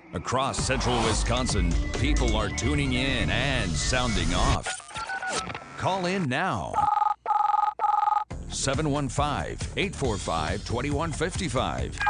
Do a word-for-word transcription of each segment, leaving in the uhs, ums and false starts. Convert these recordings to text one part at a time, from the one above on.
Across central Wisconsin, people are tuning in and sounding off. Call in now. seven one five, eight four five, two one five five.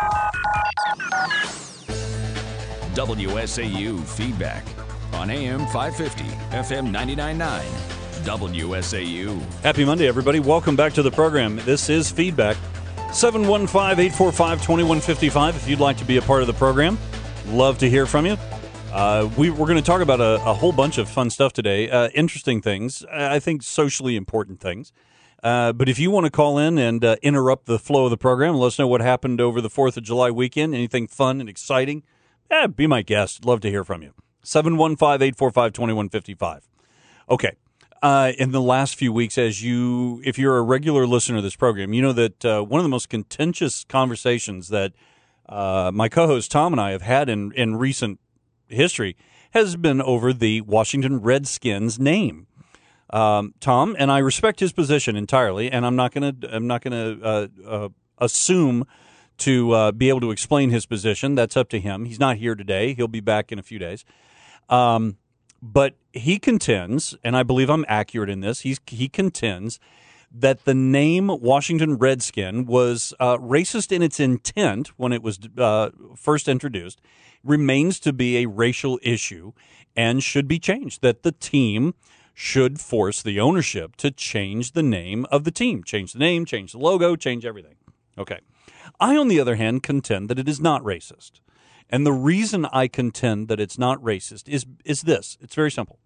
W S A U Feedback on A M five fifty, F M ninety-nine point nine. W S A U. Happy Monday, everybody. Welcome back to the program. This is Feedback. seven one five, eight four five, two one five five if you'd like to be a part of the program. Love to hear from you. Uh, we, we're going to talk about a, a whole bunch of fun stuff today. Uh, interesting things. I think socially important things. Uh, but if you want to call in and uh, interrupt the flow of the program, let us know what happened over the fourth of July weekend, anything fun and exciting, eh, be my guest. Love to hear from you. seven one five, eight four five, two one five five. Okay. Uh, in the last few weeks, as you, if you're a regular listener to this program, you know that uh, one of the most contentious conversations that uh, my co-host Tom and I have had in, in recent history has been over the Washington Redskins name. Um, Tom, and I respect his position entirely, and I'm not going to I'm not going to uh, uh, assume to uh, be able to explain his position. That's up to him. He's not here today. He'll be back in a few days. Um, but he contends, and I believe I'm accurate in this, he's, he contends that the name Washington Redskin was uh, racist in its intent when it was uh, first introduced, remains to be a racial issue, and should be changed, that the team should force the ownership to change the name of the team, change the name, change the logo, change everything. Okay. I, on the other hand, contend that it is not racist. And the reason I contend that it's not racist is is this. It's very simple.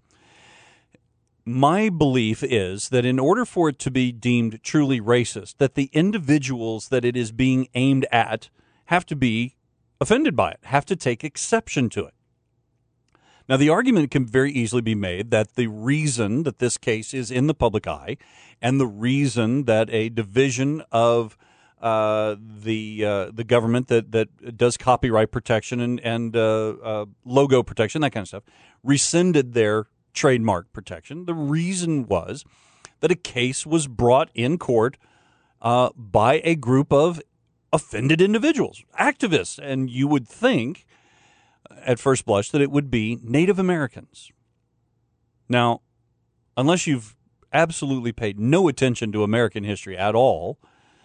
My belief is that in order for it to be deemed truly racist, that the individuals that it is being aimed at have to be offended by it, have to take exception to it. Now, the argument can very easily be made that the reason that this case is in the public eye and the reason that a division of uh, the uh, the government that, that does copyright protection and, and uh, uh, logo protection, that kind of stuff, rescinded their trademark protection. The reason was that a case was brought in court uh, by a group of offended individuals, activists, and you would think at first blush that it would be Native Americans. Now, unless you've absolutely paid no attention to American history at all,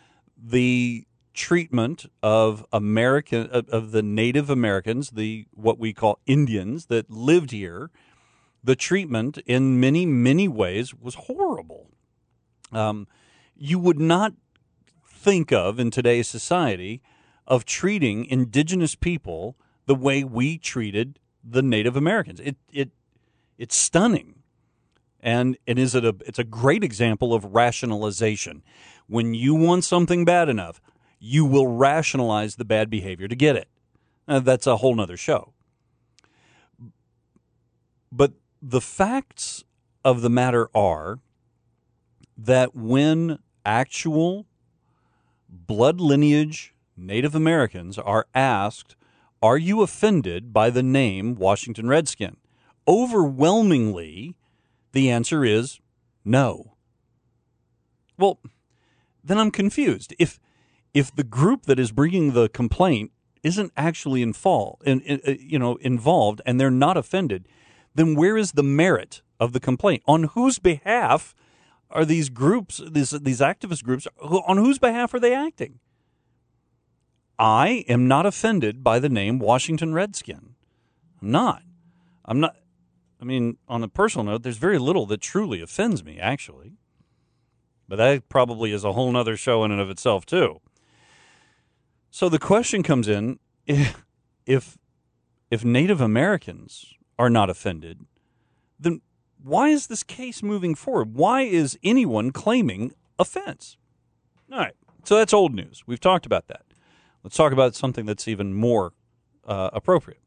the treatment of American of, of the Native Americans, the what we call Indians that lived here, the treatment in many, many ways was horrible. Um, you would not think of in today's society of treating indigenous people the way we treated the Native Americans. It it it's stunning, and it is a it's a great example of rationalization. When you want something bad enough, you will rationalize the bad behavior to get it. Uh, that's a whole nother show. But the facts of the matter are that when actual blood lineage Native Americans are asked, are you offended by the name Washington Redskin? Overwhelmingly, the answer is no. Well, then I'm confused. If if the group that is bringing the complaint isn't actually involved, in, in, you know, involved, and they're not offended, then where is the merit of the complaint? On whose behalf are these groups, these these activist groups, on whose behalf are they acting? I am not offended by the name Washington Redskin. I'm not. I'm not. I mean, on a personal note, there's very little that truly offends me, actually. But that probably is a whole other show in and of itself, too. So the question comes in, if, if, if Native Americans are not offended, then why is this case moving forward? Why is anyone claiming offense? All right, so that's old news. We've talked about that. Let's talk about something that's even more uh, appropriate.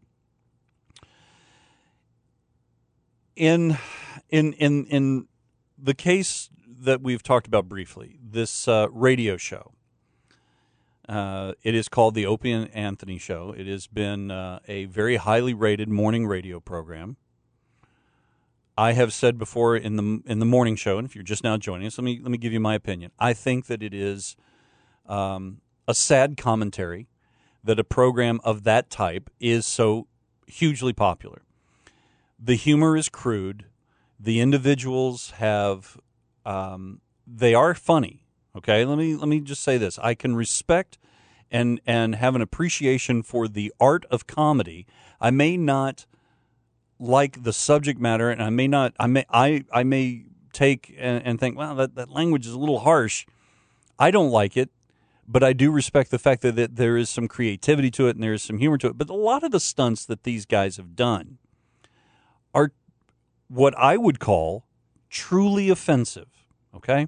In in in in the case that we've talked about briefly, this uh, radio show, uh, it is called the Opie and Anthony Show. It has been uh, a very highly rated morning radio program. I have said before in the in the morning show, and if you're just now joining us, let me let me give you my opinion. I think that it is um, a sad commentary that a program of that type is so hugely popular. The humor is crude. The individuals have, um, they are funny. Okay, let me let me just say this: I can respect and and have an appreciation for the art of comedy. I may not like the subject matter, and I may not. I may I I may take and, and think, well, that, that language is a little harsh. I don't like it, but I do respect the fact that, that there is some creativity to it and there is some humor to it. But a lot of the stunts that these guys have done are what I would call truly offensive. Okay.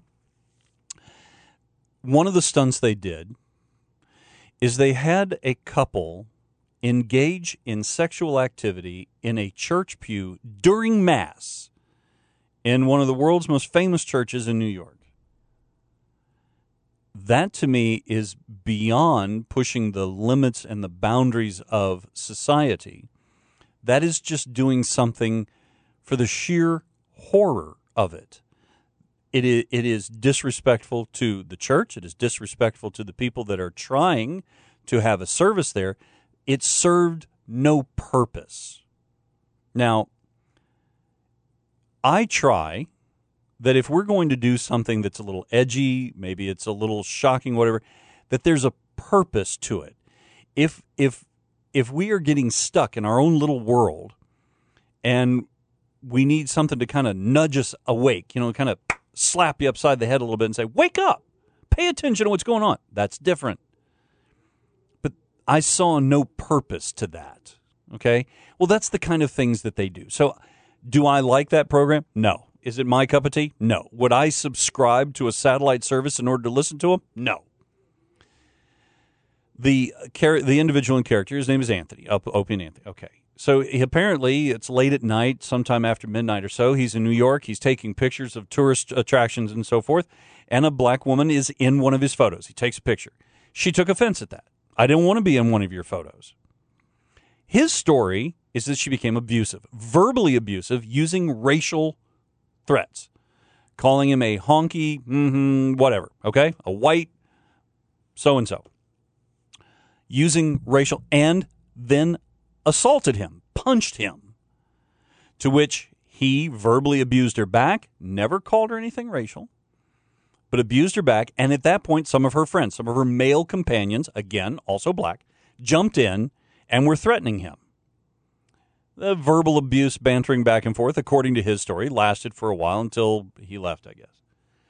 One of the stunts they did is they had a couple engage in sexual activity in a church pew during Mass in one of the world's most famous churches in New York. That, to me, is beyond pushing the limits and the boundaries of society. That is just doing something for the sheer horror of it. It is, it is disrespectful to the church. It is disrespectful to the people that are trying to have a service there. It served no purpose. Now, I try that if we're going to do something that's a little edgy, maybe it's a little shocking, whatever, that there's a purpose to it. If if if we are getting stuck in our own little world and we need something to kind of nudge us awake, you know, kind of slap you upside the head a little bit and say, wake up, pay attention to what's going on. That's different. But I saw no purpose to that, okay? Well, that's the kind of things that they do. So do I like that program? No. Is it my cup of tea? No. Would I subscribe to a satellite service in order to listen to them? No. The the individual in character, his name is Anthony, Opie and Anthony. Okay. So he, apparently it's late at night, sometime after midnight or so. He's in New York. He's taking pictures of tourist attractions and so forth, and a black woman is in one of his photos. He takes a picture. She took offense at that. I didn't want to be in one of your photos. His story is that she became abusive, verbally abusive, using racial threats, calling him a honky, mm-hmm, whatever, okay? A white so-and-so. Using racial, and then assaulted him, punched him, to which he verbally abused her back, never called her anything racial, but abused her back, and at that point, some of her friends, some of her male companions, again, also black, jumped in and were threatening him. The verbal abuse, bantering back and forth, according to his story, lasted for a while until he left, I guess.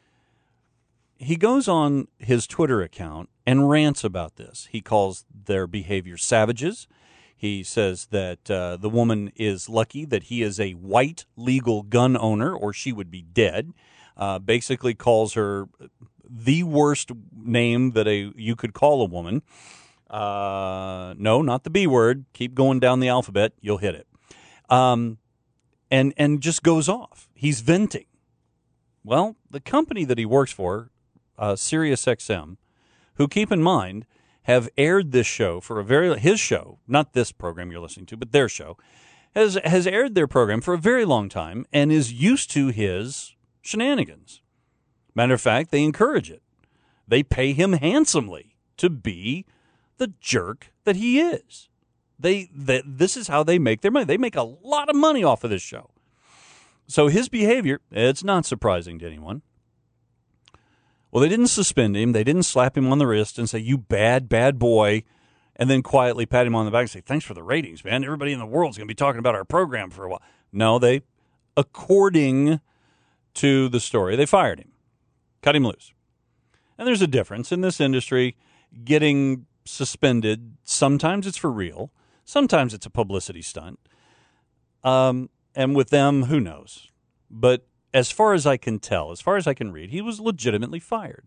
He goes on his Twitter account and rants about this. He calls their behavior savages. He says that uh, the woman is lucky that he is a white legal gun owner, or she would be dead. Uh, basically calls her the worst name that a you could call a woman. Uh, no, not the B word. Keep going down the alphabet. You'll hit it. Um, and and just goes off. He's venting. Well, the company that he works for, uh, Sirius X M, who, keep in mind, have aired this show for a very, his show, not this program you're listening to, but their show, has has aired their program for a very long time and is used to his shenanigans. Matter of fact, they encourage it. They pay him handsomely to be the jerk that he is. They, they this is how they make their money. They make a lot of money off of this show. So his behavior, it's not surprising to anyone. Well, they didn't suspend him. They didn't slap him on the wrist and say, you bad, bad boy, and then quietly pat him on the back and say, thanks for the ratings, man. Everybody in the world's going to be talking about our program for a while. No, they, according to the story, they fired him, cut him loose. And there's a difference in this industry. Getting suspended, sometimes it's for real. Sometimes it's a publicity stunt. Um, and with them, who knows? But as far as I can tell, as far as I can read, he was legitimately fired.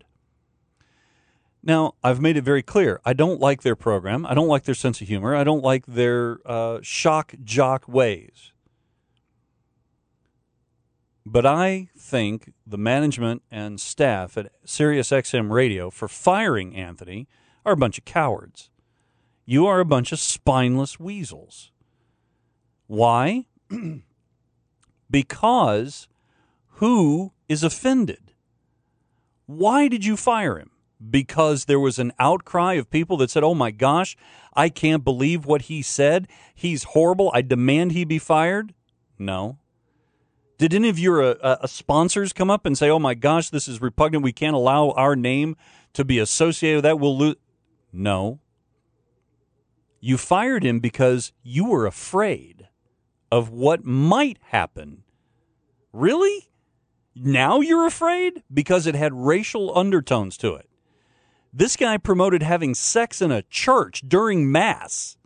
Now, I've made it very clear. I don't like their program. I don't like their sense of humor. I don't like their uh, shock jock ways. But I think the management and staff at Sirius X M Radio for firing Anthony are a bunch of cowards. You are a bunch of spineless weasels. Why? Because who is offended? Why did you fire him? because there was an outcry of people that said, oh my gosh, I can't believe what he said. He's horrible. I demand he be fired? No. Did any of your uh, uh, sponsors come up and say, oh my gosh, this is repugnant. We can't allow our name to be associated with that. We'll lose. No. You fired him because you were afraid of what might happen. Really? Now you're afraid? Because it had racial undertones to it. This guy promoted having sex in a church during Mass.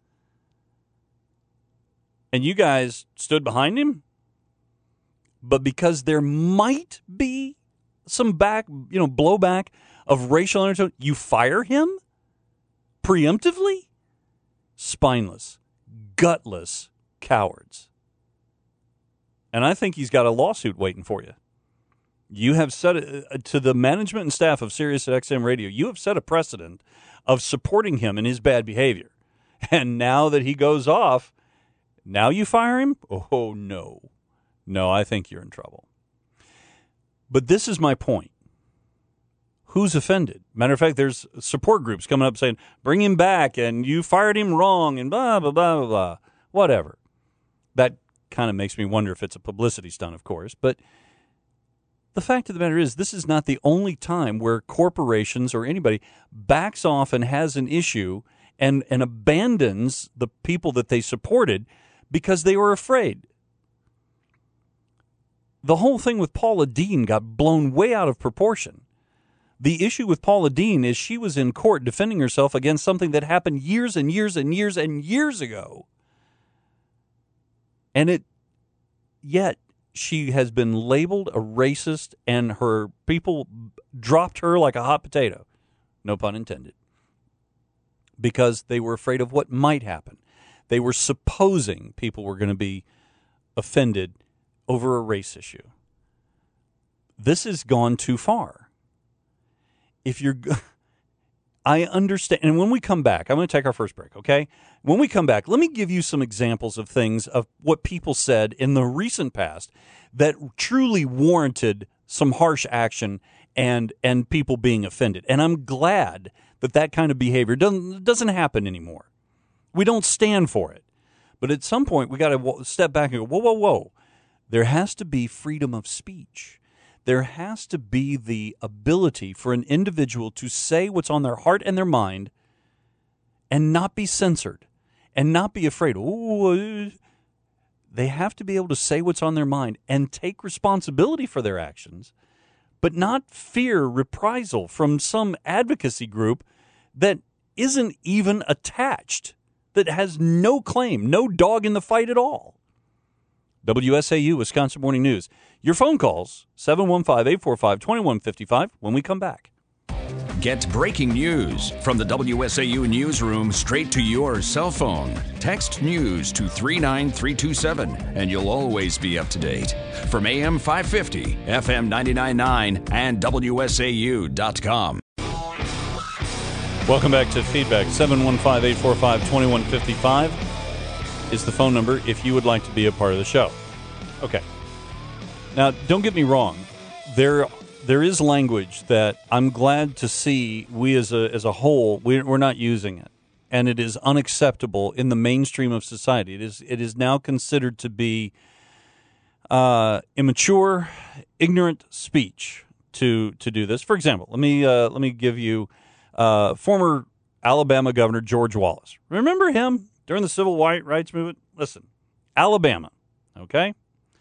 And you guys stood behind him? But because there might be some back, you know, blowback of racial undertone, you fire him? Preemptively? Spineless, gutless cowards. And I think he's got a lawsuit waiting for you. You have set a, to the management and staff of Sirius X M Radio, you have set a precedent of supporting him in his bad behavior. And now that he goes off, now you fire him? Oh, no. No, I think you're in trouble. But this is my point. Who's offended? Matter of fact, there's support groups coming up saying, bring him back, and you fired him wrong, and blah, blah, blah, blah, blah. Whatever. That kind of makes me wonder if it's a publicity stunt, of course. But the fact of the matter is, this is not the only time where corporations or anybody backs off and has an issue and, and abandons the people that they supported because they were afraid. The whole thing with Paula Deen got blown way out of proportion. The issue with Paula Deen is she was in court defending herself against something that happened years and years and years and years ago. And it, yet she has been labeled a racist and her people dropped her like a hot potato. No pun intended. Because they were afraid of what might happen. They were supposing people were going to be offended over a race issue. This has gone too far. If you're, I understand. And when we come back, I'm going to take our first break, okay? When we come back, let me give you some examples of things of what people said in the recent past that truly warranted some harsh action and and people being offended. And I'm glad that that kind of behavior doesn't doesn't happen anymore. We don't stand for it. But at some point, we got to step back and go, whoa, whoa, whoa. There has to be freedom of speech. There has to be the ability for an individual to say what's on their heart and their mind and not be censored and not be afraid. Ooh, they have to be able to say what's on their mind and take responsibility for their actions, but not fear reprisal from some advocacy group that isn't even attached, that has no claim, no dog in the fight at all. W S A U, Wisconsin Morning News. Your phone calls, seven one five, eight four five, two one five five, when we come back. Get breaking news from the W S A U newsroom straight to your cell phone. Text news to three nine three two seven, and you'll always be up to date. From A M five fifty, F M ninety-nine point nine, and W S A U dot com. Welcome back to Feedback. seven one five, eight four five, two one five five is the phone number if you would like to be a part of the show. Okay. Now, don't get me wrong. There there is language that I'm glad to see we as a as a whole, we, we're not using it. And it is unacceptable in the mainstream of society. It is it is now considered to be uh, immature, ignorant speech to to do this. For example, let me uh, let me give you uh, former Alabama Governor George Wallace. Remember him during the Civil Rights Movement? Listen, Alabama, okay?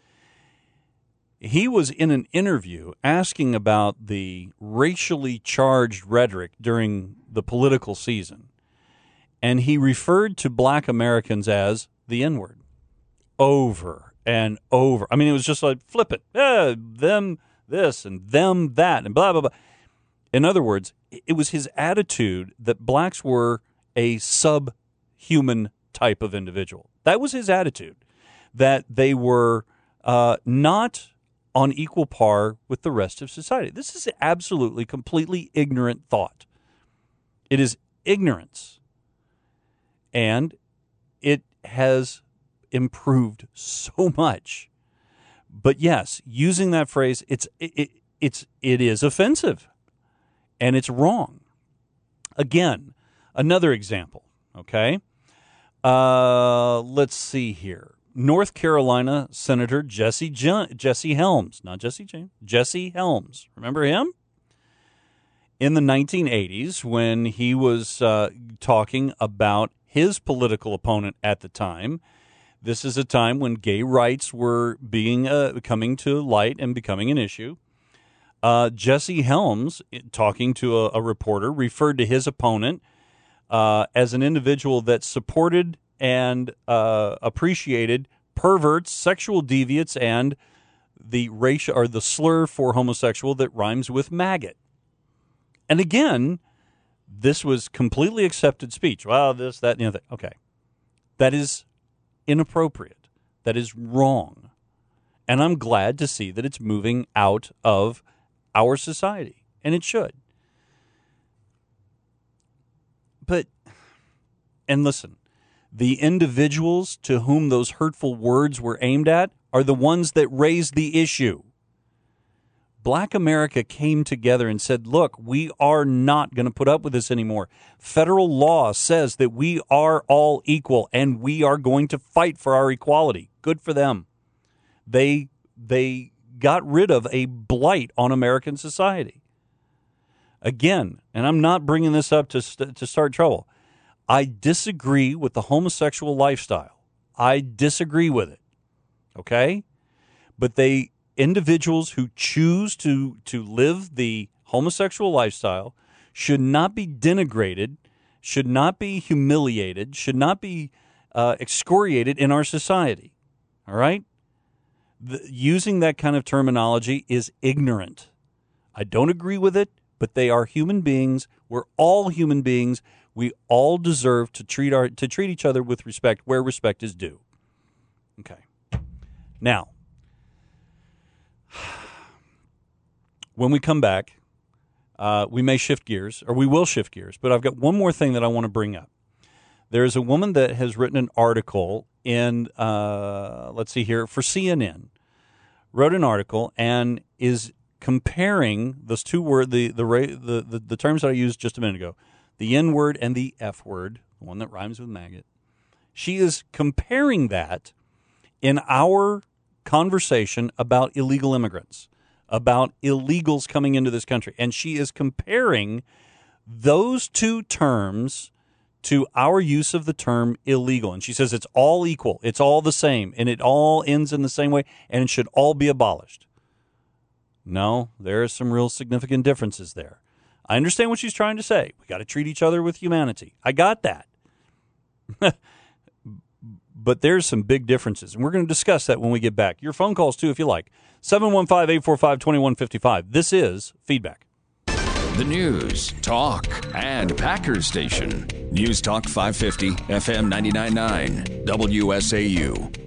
He was in an interview asking about the racially charged rhetoric during the political season, and he referred to black Americans as the N-word over and over. I mean, it was just like, flip it, eh, them this and them that and blah, blah, blah. In other words, it was his attitude that blacks were a subhuman type of individual. That was his attitude, that they were uh, not on equal par with the rest of society. This is absolutely, completely ignorant thought. It is ignorance. And it has improved so much. But yes, using that phrase, it's it, it it's it is offensive. and it's wrong. Again, another example, okay? Uh, let's see here. North Carolina Senator Jesse J- Jesse Helms, not Jesse James, Jesse Helms. Remember him? In the nineteen eighties, when he was uh, talking about his political opponent at the time, this is a time when gay rights were being uh, coming to light and becoming an issue. Uh, Jesse Helms, talking to a, a reporter, referred to his opponent uh, as an individual that supported and uh, appreciated perverts, sexual deviants, and the racial or the slur for homosexual that rhymes with maggot. And again, this was completely accepted speech. Well, this, that, and the other thing. Okay. That is inappropriate. That is wrong. And I'm glad to see that it's moving out of our society. And it should. But, and listen, the individuals to whom those hurtful words were aimed at are the ones that raised the issue. Black America came together and said, look, we are not going to put up with this anymore. Federal law says that we are all equal, and we are going to fight for our equality. Good for them. They they got rid of a blight on American society. Again, and I'm not bringing this up to st- to start trouble, I disagree with the homosexual lifestyle. I disagree with it, okay? But they... individuals who choose to, to live the homosexual lifestyle should not be denigrated, should not be humiliated, should not be uh, excoriated in our society. All right? The, using that kind of terminology is ignorant. I don't agree with it, but they are human beings. We're all human beings. We all deserve to treat our to treat each other with respect where respect is due. Okay. Now, when we come back, uh, we may shift gears, or we will shift gears, but I've got one more thing that I want to bring up. There is a woman that has written an article in, uh, let's see here, for C N N, wrote an article and is comparing those two words, the, the, the, the, the terms that I used just a minute ago, the N word and the F word, the one that rhymes with maggot. She is comparing that in our conversation about illegal immigrants, about illegals coming into this country. And she is comparing those two terms to our use of the term illegal. And she says it's all equal, it's all the same, and it all ends in the same way, and it should all be abolished. No, there are some real significant differences there. I understand what she's trying to say. We got to treat each other with humanity. I got that. But there's some big differences, and we're going to discuss that when we get back. Your phone calls, too, if you like. seven one five, eight four five, two one five five. This is Feedback. The news, talk, and Packers station. News Talk five fifty, F M ninety-nine point nine, W S A U.